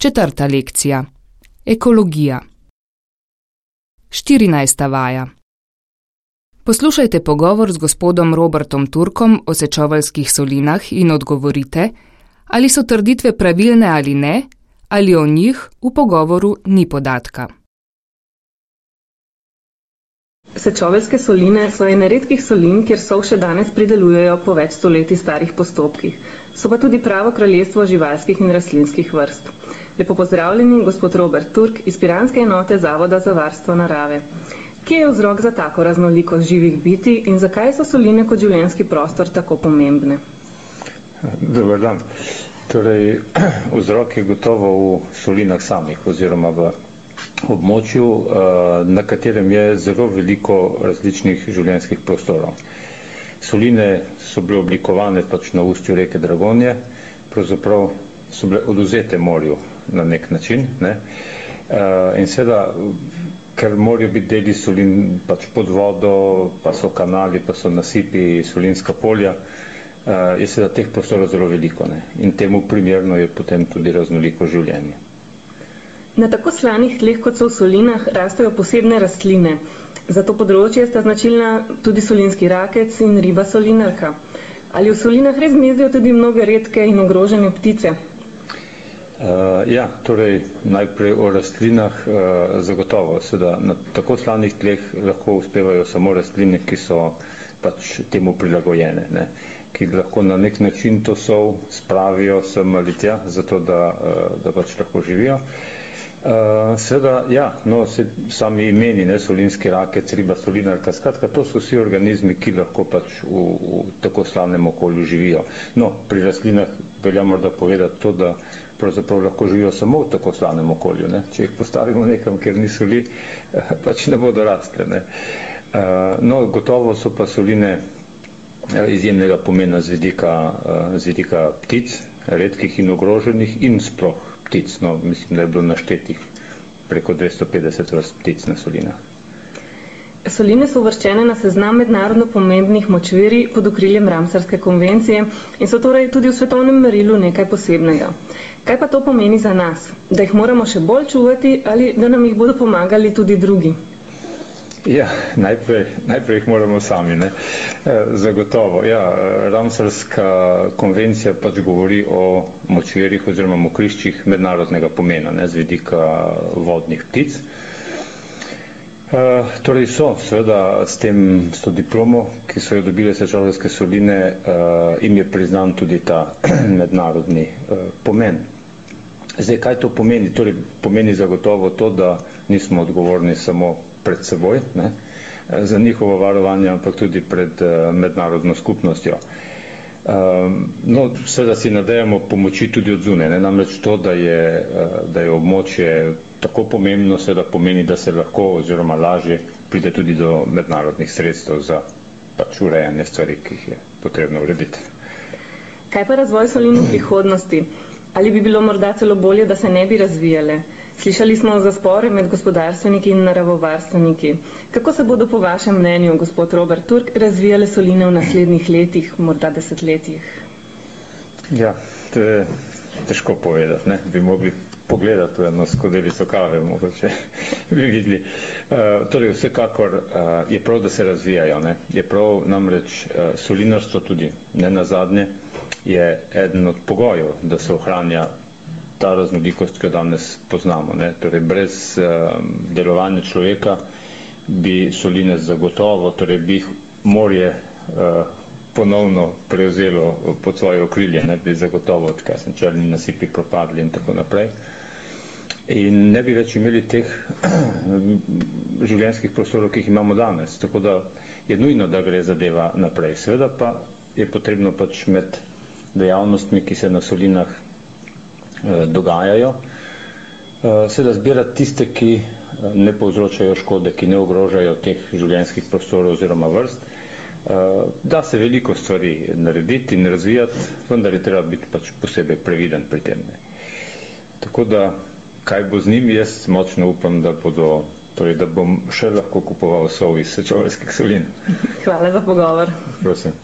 4. lekcija. Ekologija. 14. vaja. Poslušajte pogovor z gospodom Robertom Turkom o Sečoveljskih solinah in odgovorite, ali so trditve pravilne ali ne, ali o njih v pogovoru ni podatka. Sečoveljske soline so ene redkih solin, kjer sol še danes pridelujejo po več stoletij starih postopkih. So pa tudi pravo kraljestvo živalskih in rastlinskih vrst. Lepo pozdravljeni, gospod Robert Turk iz Piranske enote Zavoda za varstvo narave. Kje je vzrok za tako raznolikost živih bitij in zakaj so soline kot življenjski prostor tako pomembne? Dober dan. Torej, vzrok je gotovo v solinah samih oziroma v območju, na katerem je zelo veliko različnih življenjskih prostorov. Soline so bile oblikovane pač na ustju reke Dragonje, pravzaprav so bile odvzete morju na nek način, ne? In seveda, ker morajo biti deli solin pač pod vodo, pa so kanali, pa so nasipi, solinska polja, je seveda teh prostorov zelo veliko, ne? In temu primerno je potem tudi raznoliko življenje. Na tako slanih tleh, kot so v solinah, rastejo posebne rastline. Za to področje sta značilna tudi solinski rakec in riba solinarka. Ali v solinah res gnezdijo tudi mnoge redke in ogrožene ptice? Ja, torej najprej o rastlinah zagotovo. Seveda, na tako slanih tleh lahko uspevajo samo rastline, ki so pač temu prilagojene, ne? Ki lahko na nek način to sol spravijo sem ali tja, zato da pač lahko živijo. Seveda, ja, no, sami imeni, ne, solinski rakec, riba solinarka, skratka, to so vsi organizmi, ki lahko pač v tako slanem okolju živijo. No, pri rastlinah velja morda povedati to, da pravzaprav lahko živijo samo v tako slanem okolju, ne. Če jih postavimo nekam, kjer ni soli, pač ne bodo rastle, ne. No, gotovo so pa soline izjemnega pomena z vidika ptic, redkih in ogroženih in sploh ptic. No, mislim, da je bilo naštetih preko 250 vrst ptic na solinah. Soline so uvrščene na seznam mednarodno pomembnih močvirij pod okriljem Ramsarske konvencije in so torej tudi v svetovnem merilu nekaj posebnega. Kaj pa to pomeni za nas? Da jih moramo še bolj čuvati ali da nam jih bodo pomagali tudi drugi? Ja, najprej jih moramo sami, ne. Zagotovo, ja, Ramsarska konvencija pač govori o močvirjih oziroma mokriščih mednarodnega pomena, ne, z vidika vodnih ptic. Torej seveda s to diplomo, ki so jo dobile Sečoveljske soline, jim je priznan tudi ta mednarodni pomen. Zdaj, kaj to pomeni? Torej, pomeni zagotovo to, da nismo odgovorni samo pred seboj, ne, za njihovo varovanje, ampak tudi pred mednarodno skupnostjo. No, seveda si nadejamo pomoči tudi od zunaj, ne, namreč to, da je območje tako pomembno, seveda pomeni, da se lahko oziroma lažje pride tudi do mednarodnih sredstev za pač urejanje stvari, ki jih je potrebno urediti. Kaj pa razvoj solin v prihodnosti? Ali bi bilo morda celo bolje, da se ne bi razvijale? Slišali smo za spore med gospodarstveniki in naravovarstveniki. Kako se bodo po vašem mnenju, gospod Robert Turk, razvijale soline v naslednjih letih, morda desetletjih? Ja, to je težko povedati, ne. Bi mogli pogledati v eno skodelico kave, mogoče bi videli. Torej, vsekakor je prav, da se razvijajo, ne. Je prav, namreč solinarstvo tudi, ne nazadnje, je eden od pogojev, da se ohranja ta raznolikost, ki jo danes poznamo, ne. Torej, brez delovanja človeka bi soline zagotovo, torej bi jih morje ponovno prevzelo pod svoje okrilje, ne, bi zagotovo, kaj sem čelni nasipi propadli in tako naprej. In ne bi več imeli teh življenjskih prostorov, ki jih imamo danes. Tako da je nujno, da gre zadeva naprej. Seveda pa je potrebno pač med dejavnostmi, ki se na solinah dogajajo, seveda zbirati tiste, ki ne povzročajo škode, ki ne ogrožajo teh življenjskih prostorov oziroma vrst. Da se veliko stvari narediti in razvijati, vendar je treba biti pač posebej previden pri tem. Tako da, kaj bo z njimi, jaz močno upam, da bom še lahko kupoval sol iz Sečoveljskih solin. Hvala za pogovor. Prosim.